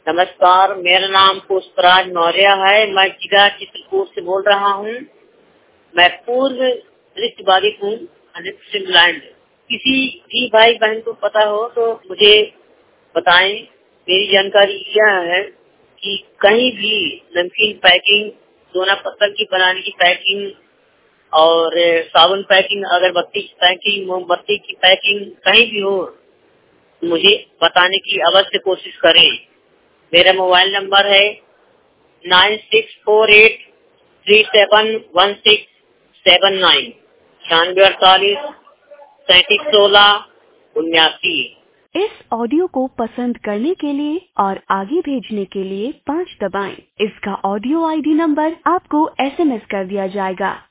नमस्कार, मेरा नाम पुष्पराज मौर्य है। मैं जिला चित्रकूट से बोल रहा हूँ। मैं पूर्व दृष्टि बाधित हूँ, 100% ब्लाइंड। किसी भी भाई बहन को पता हो तो मुझे बताएं। मेरी जानकारी यह है कि कहीं भी नमकीन पैकिंग, सोना पत्थर की बनाने की पैकिंग और साबुन पैकिंग, अगरबत्ती की पैकिंग, मोमबत्ती की पैकिंग कहीं भी हो, मुझे बताने की अवश्य कोशिश करें। मेरा मोबाइल नंबर है 9648371679, 9648371679। इस ऑडियो को पसंद करने के लिए और आगे भेजने के लिए 5 दबाएं। इसका ऑडियो आईडी नंबर आपको SMS कर दिया जाएगा।